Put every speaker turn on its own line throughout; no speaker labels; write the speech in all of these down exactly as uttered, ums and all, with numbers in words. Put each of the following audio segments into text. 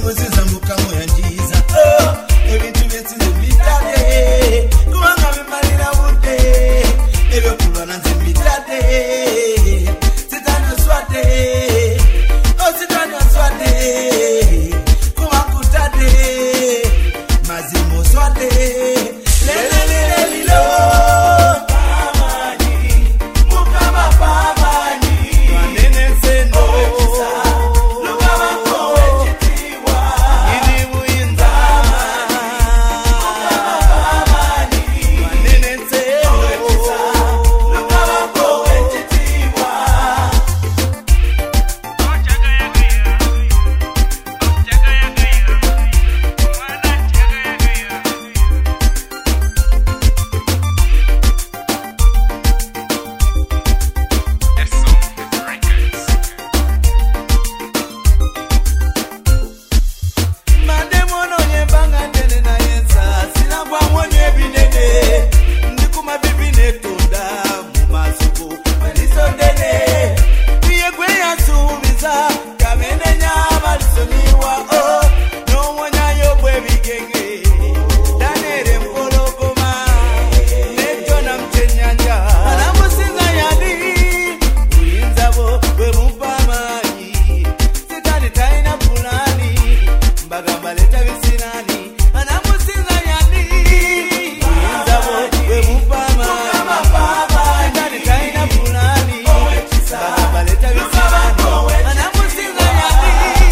muziza mukamo yanjiza oh ebintu byesize bitade kubanga bimalira budde ebyo kulwana nze bitade sitana swate oh sitana swate kuba kutade mazimo swate lele lele lilo pamani mukama pamani wanene seno lugaba kowe chitiwa ili muinza mukama pamani wanene seno lugaba kowe chitiwa Mademono nyembanga nene na yensa sina kwa mwenye binene ndikuma bibine tunda mumasuku maliso dene iye kwe ya sumiza kamene nyama lisoniwa oh no mwanya yobwe bigenge danere mpolokoma nejo na mchenyanja anamusinga yadi uyinzabo we mupamanyi sitani taina fulani mbaga baleta visinani anamusinga yadi uyinzabo we mupama sitani taina fulani mbaga baleta visinani anamusinga yadi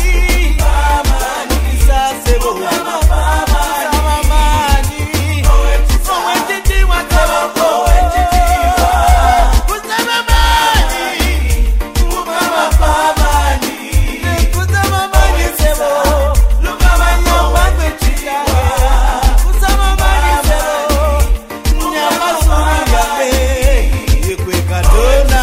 mukisasebo musamamani owetitiwa tebo kusamamani mukama pamani kusamamani sebo lugaba nyamba kwechiyanga kusamamani sebo nyamba suri yabe yekwe katona